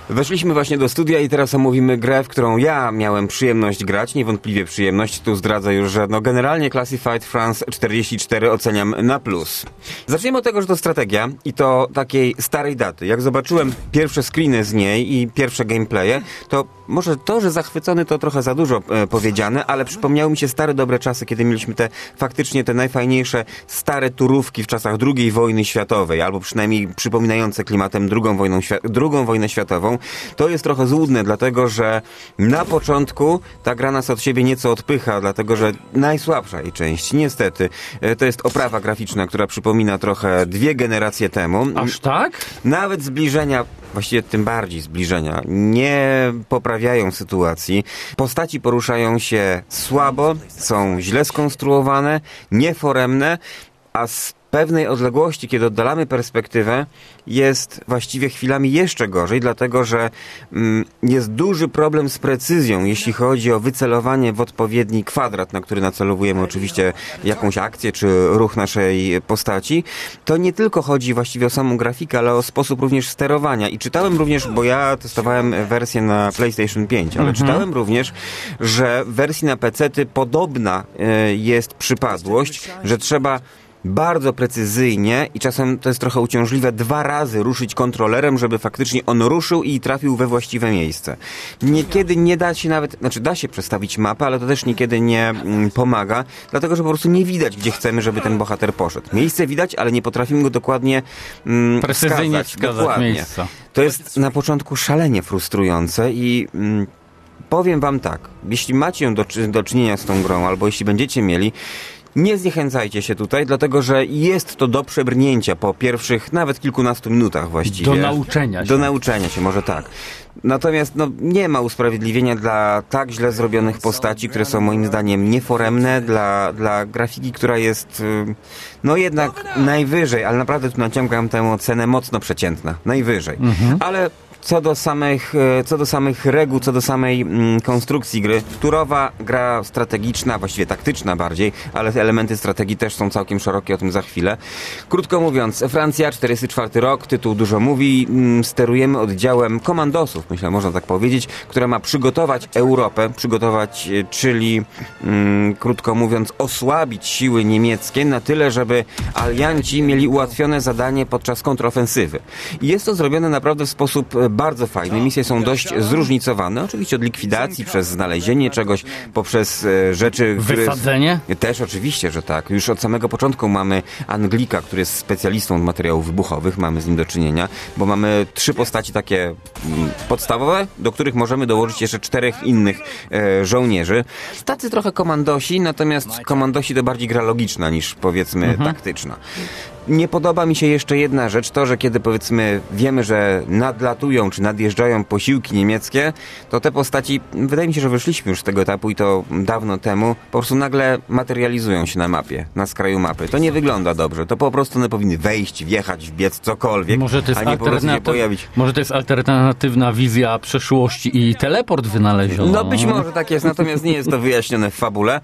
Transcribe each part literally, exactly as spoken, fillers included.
Weszliśmy właśnie do studia i teraz omówimy grę, w którą ja miałem przyjemność grać, niewątpliwie przyjemność. Tu zdradzę już, że no generalnie Classified France czterdzieści cztery oceniam na plus. Zaczniemy od tego, że to strategia i to takiej starej daty. Jak zobaczyłem pierwsze screeny z niej i pierwsze gameplaye, to może to, że zachwycony to trochę za dużo e, powiedziane, ale przypomniały mi się stare dobre czasy, kiedy mieliśmy te faktycznie te najfajniejsze stare turówki w czasach drugiej wojny światowej, albo przynajmniej przypominające klimatem drugą, wojną, drugą wojnę światową. To jest trochę złudne, dlatego że na początku ta gra nas od siebie nieco odpycha, dlatego że najsłabsza jej część, niestety, e, to jest oprawa graficzna, która przypomina trochę dwie generacje temu. Aż tak? Nawet zbliżenia, właściwie tym bardziej zbliżenia, nie poprawiają sytuacji. Postaci poruszają się słabo, są źle skonstruowane, nieforemne, a z pewnej odległości, kiedy oddalamy perspektywę, jest właściwie chwilami jeszcze gorzej, dlatego że mm, jest duży problem z precyzją, jeśli chodzi o wycelowanie w odpowiedni kwadrat, na który nacelowujemy oczywiście jakąś akcję czy ruch naszej postaci. To nie tylko chodzi właściwie o samą grafikę, ale o sposób również sterowania. I czytałem również, bo ja testowałem wersję na PlayStation pięć, ale mhm. czytałem również, że w wersji na pecety podobna y, jest przypadłość, że trzeba bardzo precyzyjnie i czasem to jest trochę uciążliwe, dwa razy ruszyć kontrolerem, żeby faktycznie on ruszył i trafił we właściwe miejsce. Niekiedy nie da się nawet, znaczy da się przestawić mapę, ale to też niekiedy nie mm, pomaga, dlatego że po prostu nie widać, gdzie chcemy, żeby ten bohater poszedł. Miejsce widać, ale nie potrafimy go dokładnie mm, precyzyjnie wskazać. wskazać dokładnie. miejsca. To jest na początku szalenie frustrujące i mm, powiem wam tak, jeśli macie do, do czynienia z tą grą, albo jeśli będziecie mieli, nie zniechęcajcie się tutaj, dlatego że jest to do przebrnięcia po pierwszych nawet kilkunastu minutach właściwie. Do nauczenia się. Do nauczenia się, może tak. Natomiast no, nie ma usprawiedliwienia dla tak źle zrobionych postaci, które są moim zdaniem nieforemne, dla, dla grafiki, która jest no jednak najwyżej, ale naprawdę tu naciągam tę ocenę mocno przeciętna. Najwyżej. Mhm. Ale Co do samych, co do samych reguł, co do samej mm, konstrukcji gry, turowa gra strategiczna, właściwie taktyczna bardziej, ale te elementy strategii też są całkiem szerokie, o tym za chwilę. Krótko mówiąc, Francja, czterdziesty czwarty rok, tytuł dużo mówi, mm, sterujemy oddziałem komandosów, myślę, można tak powiedzieć, która ma przygotować Europę, przygotować, czyli mm, krótko mówiąc, osłabić siły niemieckie na tyle, żeby alianci mieli ułatwione zadanie podczas kontrofensywy. I jest to zrobione naprawdę w sposób bardzo fajne. Misje są dość zróżnicowane. Oczywiście od likwidacji, przez znalezienie czegoś, poprzez e, rzeczy... Wysadzenie? Które... Też oczywiście, że tak. Już od samego początku mamy Anglika, który jest specjalistą od materiałów wybuchowych. Mamy z nim do czynienia, bo mamy trzy postaci takie m, podstawowe, do których możemy dołożyć jeszcze czterech innych e, żołnierzy. Tacy trochę komandosi, natomiast komandosi to bardziej gra logiczna niż, powiedzmy, mhm. taktyczna. Nie podoba mi się jeszcze jedna rzecz, to, że kiedy powiedzmy wiemy, że nadlatują czy nadjeżdżają posiłki niemieckie, to te postaci, wydaje mi się, że wyszliśmy już z tego etapu i to dawno temu, po prostu nagle materializują się na mapie, na skraju mapy. To nie wygląda dobrze, to po prostu one powinny wejść, wjechać, wbiec, cokolwiek, może to jest a nie po prostu się pojawić. Może to jest alternatywna wizja przeszłości i teleport wynaleziono. No być może tak jest, natomiast nie jest to wyjaśnione w fabule.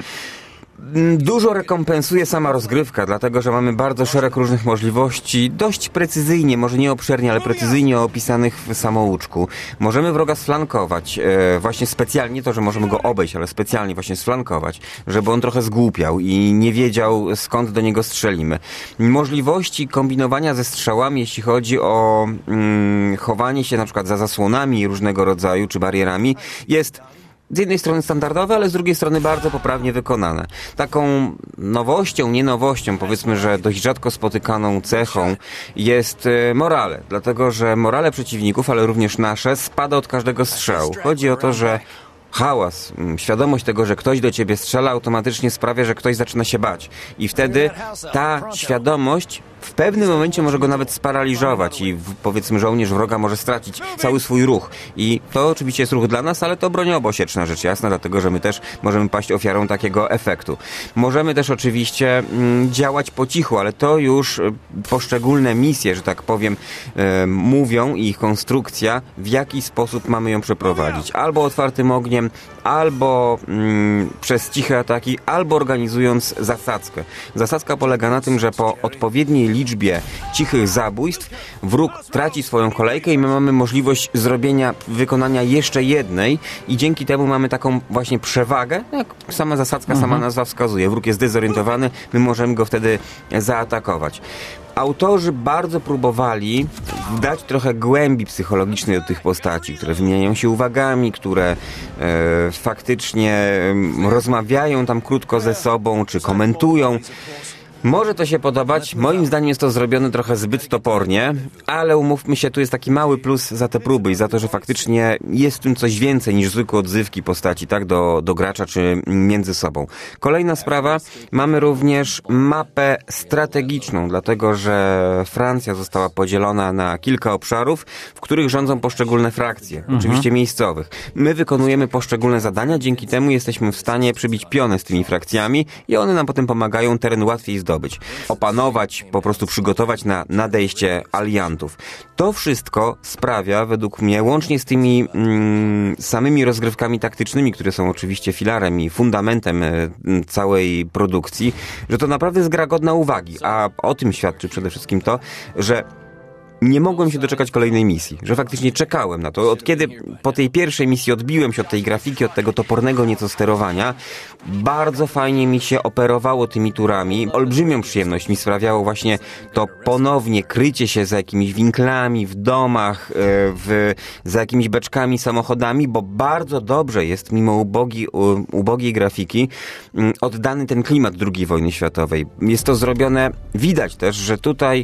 Dużo rekompensuje sama rozgrywka, dlatego że mamy bardzo szereg różnych możliwości, dość precyzyjnie, może nie obszernie, ale precyzyjnie opisanych w samouczku. Możemy wroga sflankować, e, właśnie specjalnie to, że możemy go obejść, ale specjalnie właśnie sflankować, żeby on trochę zgłupiał i nie wiedział, skąd do niego strzelimy. Możliwości kombinowania ze strzałami, jeśli chodzi o mm, chowanie się na przykład za zasłonami różnego rodzaju, czy barierami, jest z jednej strony standardowe, ale z drugiej strony bardzo poprawnie wykonane. Taką nowością, nie nowością, powiedzmy, że dość rzadko spotykaną cechą jest morale. Dlatego, że morale przeciwników, ale również nasze, spada od każdego strzału. Chodzi o to, że hałas, świadomość tego, że ktoś do ciebie strzela, automatycznie sprawia, że ktoś zaczyna się bać. I wtedy ta świadomość w pewnym momencie może go nawet sparaliżować i powiedzmy żołnierz wroga może stracić cały swój ruch. I to oczywiście jest ruch dla nas, ale to broniobosieczna rzecz jasna, dlatego że my też możemy paść ofiarą takiego efektu. Możemy też oczywiście mm, działać po cichu, ale to już poszczególne misje, że tak powiem, e, mówią i ich konstrukcja, w jaki sposób mamy ją przeprowadzić. Albo otwartym ogniem, albo mm, przez ciche ataki, albo organizując zasadzkę. Zasadzka polega na tym, że po odpowiedniej liczbie cichych zabójstw wróg traci swoją kolejkę i my mamy możliwość zrobienia, wykonania jeszcze jednej i dzięki temu mamy taką właśnie przewagę, jak sama zasadzka, sama nazwa wskazuje. Wróg jest dezorientowany, my możemy go wtedy zaatakować. Autorzy bardzo próbowali dać trochę głębi psychologicznej do tych postaci, które wymieniają się uwagami, które e, faktycznie e, rozmawiają tam krótko ze sobą, czy komentują. Może to się podobać, moim zdaniem jest to zrobione trochę zbyt topornie, ale umówmy się, tu jest taki mały plus za te próby i za to, że faktycznie jest w tym coś więcej niż zwykłe odzywki postaci, tak, do, do gracza czy między sobą. Kolejna sprawa, mamy również mapę strategiczną, dlatego że Francja została podzielona na kilka obszarów, w których rządzą poszczególne frakcje, mhm. oczywiście miejscowych. My wykonujemy poszczególne zadania, dzięki temu jesteśmy w stanie przybić pionę z tymi frakcjami i one nam potem pomagają teren łatwiej zdobyć. Zdobyć, opanować, po prostu przygotować na nadejście aliantów. To wszystko sprawia, według mnie, łącznie z tymi mm, samymi rozgrywkami taktycznymi, które są oczywiście filarem i fundamentem y, całej produkcji, że to naprawdę jest gra godna uwagi, a o tym świadczy przede wszystkim to, że nie mogłem się doczekać kolejnej misji, że faktycznie czekałem na to. Od kiedy po tej pierwszej misji odbiłem się od tej grafiki, od tego topornego nieco sterowania, bardzo fajnie mi się operowało tymi turami. Olbrzymią przyjemność mi sprawiało właśnie to ponownie krycie się za jakimiś winklami w domach, w, za jakimiś beczkami, samochodami, bo bardzo dobrze jest, mimo ubogi, ubogiej grafiki, oddany ten klimat drugiej wojny światowej. Jest to zrobione, widać też, że tutaj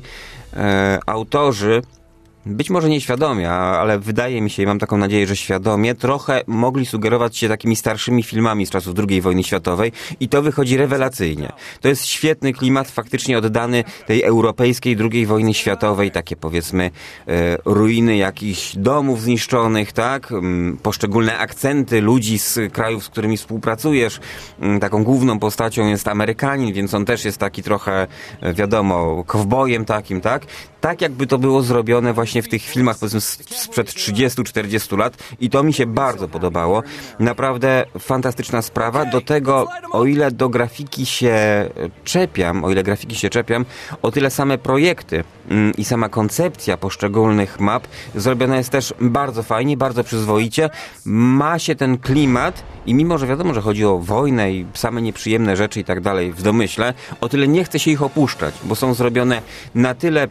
E, autorzy, być może nieświadomie, ale wydaje mi się i mam taką nadzieję, że świadomie, trochę mogli sugerować się takimi starszymi filmami z czasów drugiej wojny światowej i to wychodzi rewelacyjnie. To jest świetny klimat faktycznie oddany tej europejskiej drugiej wojny światowej, takie powiedzmy e, ruiny jakichś domów zniszczonych, tak? Poszczególne akcenty ludzi z krajów, z którymi współpracujesz. Taką główną postacią jest Amerykanin, więc on też jest taki trochę, wiadomo, kowbojem takim, tak? Tak jakby to było zrobione właśnie w tych filmach, powiedzmy, sprzed trzydziestu czterdziestu lat i to mi się bardzo podobało. Naprawdę fantastyczna sprawa. Do tego, o ile do grafiki się czepiam, o ile grafiki się czepiam, o tyle same projekty mm, i sama koncepcja poszczególnych map zrobiona jest też bardzo fajnie, bardzo przyzwoicie. Ma się ten klimat i mimo, że wiadomo, że chodzi o wojnę i same nieprzyjemne rzeczy i tak dalej w domyśle, o tyle nie chce się ich opuszczać, bo są zrobione na tyle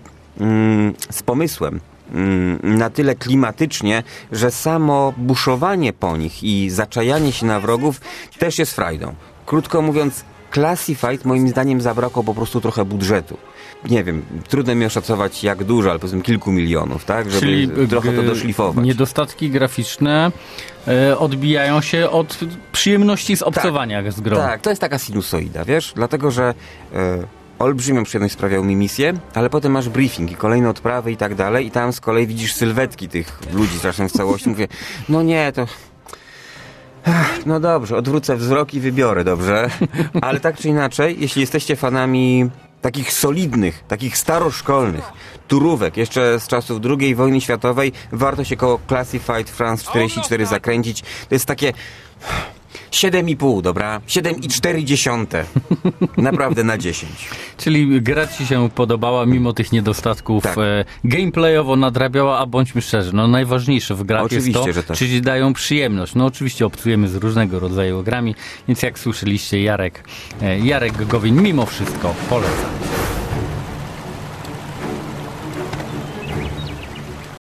z pomysłem, na tyle klimatycznie, że samo buszowanie po nich i zaczajanie się na wrogów też jest frajdą. Krótko mówiąc, Classified moim zdaniem zabrakło po prostu trochę budżetu. Nie wiem, trudno mi oszacować jak dużo, ale powiedzmy kilku milionów, tak? Żeby Czyli trochę to doszlifować. Niedostatki graficzne e, odbijają się od przyjemności z obcowania tak, z grą. Tak, to jest taka sinusoida, wiesz? Dlatego, że e, olbrzymią przyjemność sprawiały mi misje, ale potem masz briefing i kolejne odprawy i tak dalej i tam z kolei widzisz sylwetki tych ludzi zresztą w całości. Mówię, no nie, to... Ach, no dobrze, odwrócę wzrok i wybiorę, dobrze? Ale tak czy inaczej, jeśli jesteście fanami takich solidnych, takich staroszkolnych turówek, jeszcze z czasów drugiej wojny światowej, warto się koło Classified France czterdzieści cztery zakręcić. To jest takie... siedem i pół, dobra? siedem i cztery dziesiąte. Naprawdę na dziesięć. Czyli gra ci się podobała mimo tych niedostatków. Tak. E, gameplayowo nadrabiała, a bądźmy szczerzy, no najważniejsze w grach oczywiście, jest to, że tak. czy ci dają przyjemność. No oczywiście obcujemy z różnego rodzaju grami, więc jak słyszeliście, Jarek, e, Jarek Gowin mimo wszystko poleca.